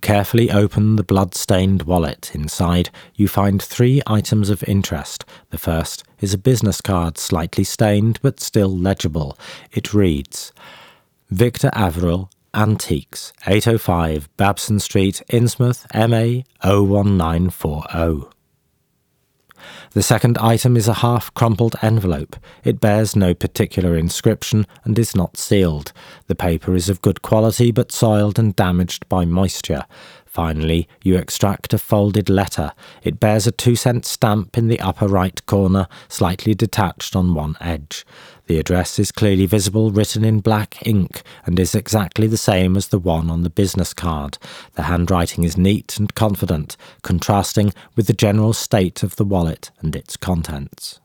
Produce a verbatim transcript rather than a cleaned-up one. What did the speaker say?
carefully open the blood-stained wallet. Inside, you find three items of interest. The first is a business card, slightly stained but still legible. It reads, Victor Averill, Antiques, eight oh five Babson Street, Innsmouth, M A oh one nine four oh. The second item is a half-crumpled envelope. It bears no particular inscription and is not sealed. The paper is of good quality but soiled and damaged by moisture. Finally, you extract a folded letter. It bears a two-cent stamp in the upper right corner, slightly detached on one edge. The address is clearly visible, written in black ink, and is exactly the same as the one on the business card. The handwriting is neat and confident, contrasting with the general state of the wallet and its contents.